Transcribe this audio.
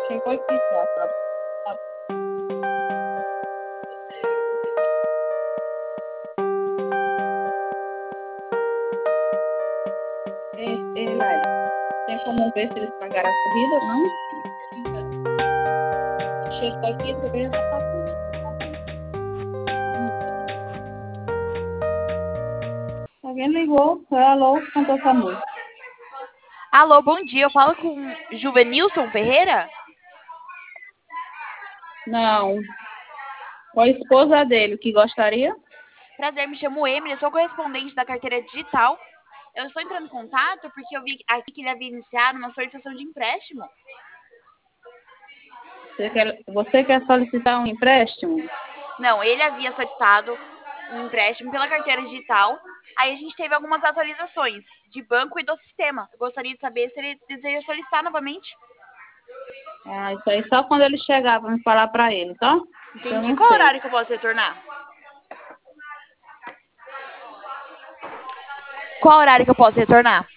Chegou aqui já, tá? Laila, tem como ver se eles pagaram a corrida, não? Chegou aqui, você veio já tá pagando. Alguém ligou, alô, cantou essa música. Alô, bom dia. Eu falo com Juvenilson Ferreira? Não, com a esposa dele, que gostaria? Prazer, me chamo Emily, eu sou correspondente da carteira digital. Eu estou entrando em contato porque eu vi aqui que ele havia iniciado uma solicitação de empréstimo. Você quer solicitar um empréstimo? Não, ele havia solicitado um empréstimo pela carteira digital. Aí a gente teve algumas atualizações de banco e do sistema. Eu gostaria de saber se ele deseja solicitar novamente. Ah, isso aí só quando ele chegar para me falar para ele, tá? Eu Entendi. não Qual sei. horário que eu posso retornar? Qual horário que eu posso retornar?